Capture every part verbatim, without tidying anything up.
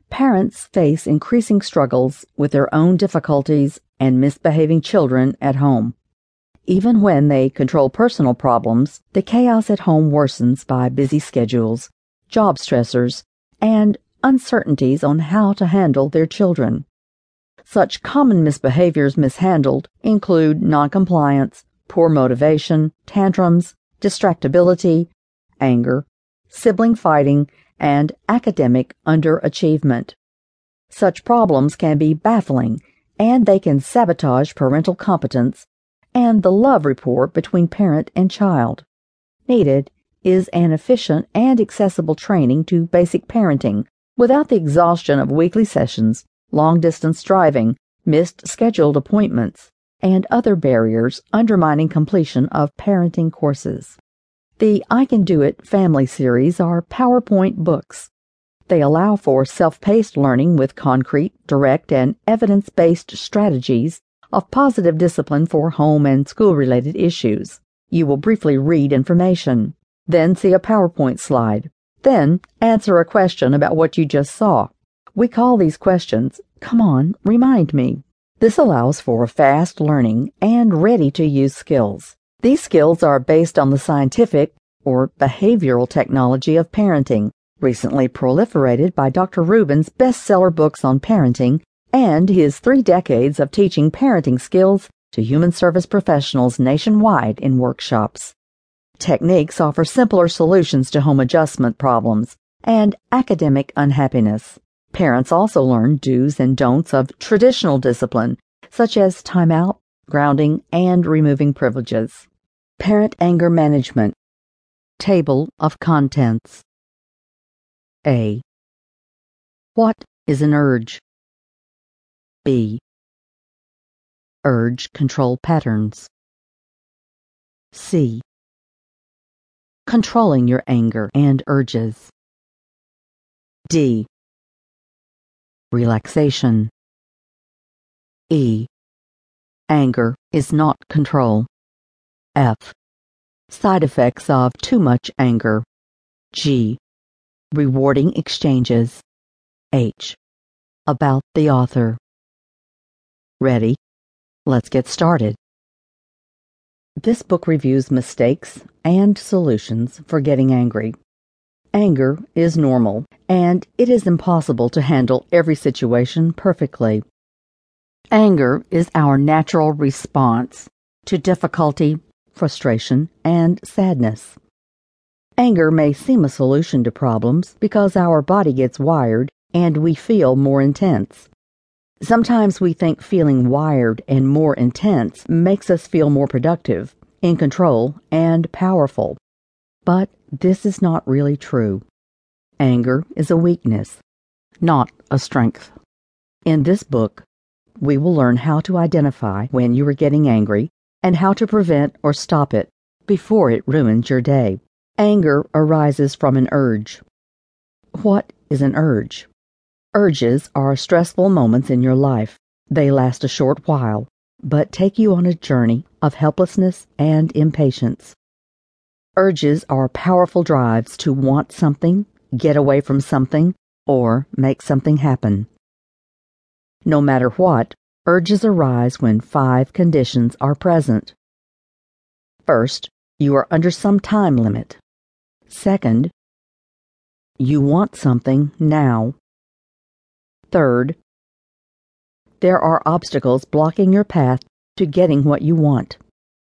Parents face increasing struggles with their own difficulties and misbehaving children at home. Even when they control personal problems, the chaos at home worsens by busy schedules, job stressors, and uncertainties on how to handle their children. Such common misbehaviors mishandled include noncompliance, poor motivation, tantrums, distractibility, anger, sibling fighting, and academic underachievement. Such problems can be baffling, and they can sabotage parental competence and the love rapport between parent and child. Needed is an efficient and accessible training to basic parenting without the exhaustion of weekly sessions, long-distance driving, missed scheduled appointments, and other barriers undermining completion of parenting courses. The I Can Do It family series are PowerPoint books. They allow for self-paced learning with concrete, direct, and evidence-based strategies of positive discipline for home and school-related issues. You will briefly read information, then see a PowerPoint slide, then answer a question about what you just saw. We call these questions, "Come on, remind me." This allows for fast learning and ready-to-use skills. These skills are based on the scientific or behavioral technology of parenting, recently proliferated by Doctor Rubin's bestseller books on parenting and his three decades of teaching parenting skills to human service professionals nationwide in workshops. Techniques offer simpler solutions to home adjustment problems and academic unhappiness. Parents also learn do's and don'ts of traditional discipline, such as timeout, grounding, and removing privileges. Parent anger management. Table of contents. A. What is an urge? B. Urge control patterns. C. Controlling your anger and urges. D. Relaxation. E. Anger is not control. F. Side effects of too much anger. G. Rewarding exchanges. H. About the author. Ready? Let's get started. This book reviews mistakes and solutions for getting angry. Anger is normal, and it is impossible to handle every situation perfectly. Anger is our natural response to difficulty, frustration, and sadness. Anger may seem a solution to problems because our body gets wired and we feel more intense. Sometimes we think feeling wired and more intense makes us feel more productive, in control, and powerful. But this is not really true. Anger is a weakness, not a strength. In this book, we will learn how to identify when you are getting angry and how to prevent or stop it before it ruins your day. Anger arises from an urge. What is an urge? Urges are stressful moments in your life. They last a short while, but take you on a journey of helplessness and impatience. Urges are powerful drives to want something, get away from something, or make something happen. No matter what, urges arise when five conditions are present. First, you are under some time limit. Second, you want something now. Third, there are obstacles blocking your path to getting what you want.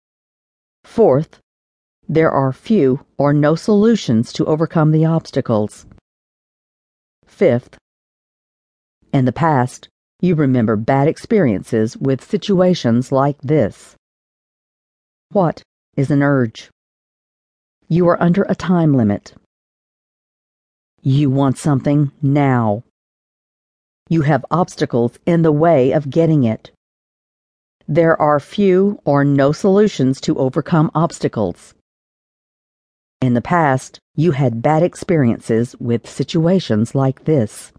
Fourth, there are few or no solutions to overcome the obstacles. Fifth, in the past, you remember bad experiences with situations like this. What is an urge? You are under a time limit. You want something now. You have obstacles in the way of getting it. There are few or no solutions to overcome obstacles. In the past, you had bad experiences with situations like this.